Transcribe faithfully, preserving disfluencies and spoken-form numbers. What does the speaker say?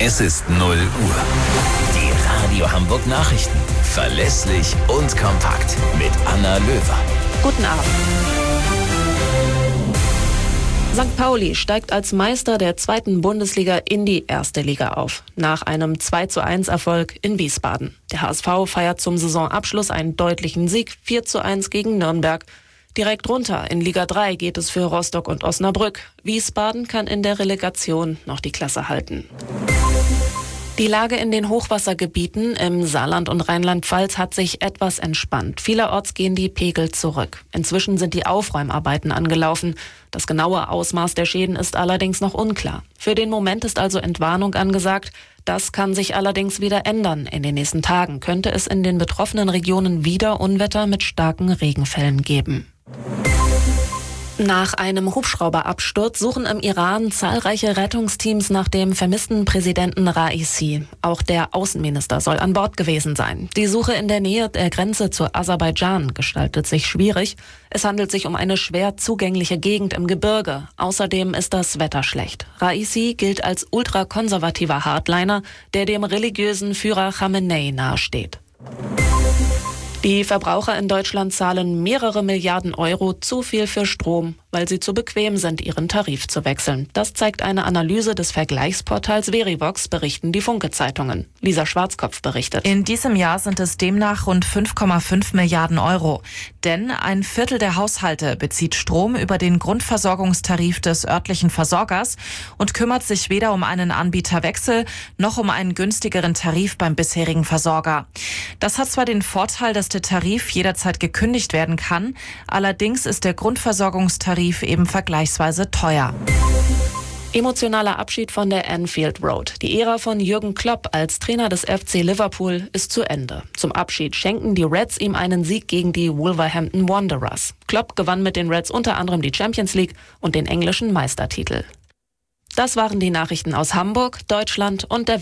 Es ist null Uhr. Die Radio Hamburg Nachrichten. Verlässlich und kompakt mit Anna Löwer. Guten Abend. Sankt Pauli steigt als Meister der zweiten Bundesliga in die erste Liga auf. Nach einem zwei zu eins Erfolg in Wiesbaden. Der H S V feiert zum Saisonabschluss einen deutlichen Sieg, vier zu eins gegen Nürnberg. Direkt runter in Liga drei geht es für Rostock und Osnabrück. Wiesbaden kann in der Relegation noch die Klasse halten. Die Lage in den Hochwassergebieten im Saarland und Rheinland-Pfalz hat sich etwas entspannt. Vielerorts gehen die Pegel zurück. Inzwischen sind die Aufräumarbeiten angelaufen. Das genaue Ausmaß der Schäden ist allerdings noch unklar. Für den Moment ist also Entwarnung angesagt. Das kann sich allerdings wieder ändern. In den nächsten Tagen könnte es in den betroffenen Regionen wieder Unwetter mit starken Regenfällen geben. Nach einem Hubschrauberabsturz suchen im Iran zahlreiche Rettungsteams nach dem vermissten Präsidenten Raisi. Auch der Außenminister soll an Bord gewesen sein. Die Suche in der Nähe der Grenze zu Aserbaidschan gestaltet sich schwierig. Es handelt sich um eine schwer zugängliche Gegend im Gebirge. Außerdem ist das Wetter schlecht. Raisi gilt als ultrakonservativer Hardliner, der dem religiösen Führer Khamenei nahesteht. Die Verbraucher in Deutschland zahlen mehrere Milliarden Euro zu viel für Strom, weil sie zu bequem sind, ihren Tarif zu wechseln. Das zeigt eine Analyse des Vergleichsportals Verivox, berichten die Funke-Zeitungen. Lisa Schwarzkopf berichtet. In diesem Jahr sind es demnach rund fünf Komma fünf Milliarden Euro. Denn ein Viertel der Haushalte bezieht Strom über den Grundversorgungstarif des örtlichen Versorgers und kümmert sich weder um einen Anbieterwechsel noch um einen günstigeren Tarif beim bisherigen Versorger. Das hat zwar den Vorteil, dass der Tarif jederzeit gekündigt werden kann, allerdings ist der Grundversorgungstarif eben vergleichsweise teuer. Emotionaler Abschied von der Anfield Road. Die Ära von Jürgen Klopp als Trainer des F C Liverpool ist zu Ende. Zum Abschied schenken die Reds ihm einen Sieg gegen die Wolverhampton Wanderers. Klopp gewann mit den Reds unter anderem die Champions League und den englischen Meistertitel. Das waren die Nachrichten aus Hamburg, Deutschland und der Welt.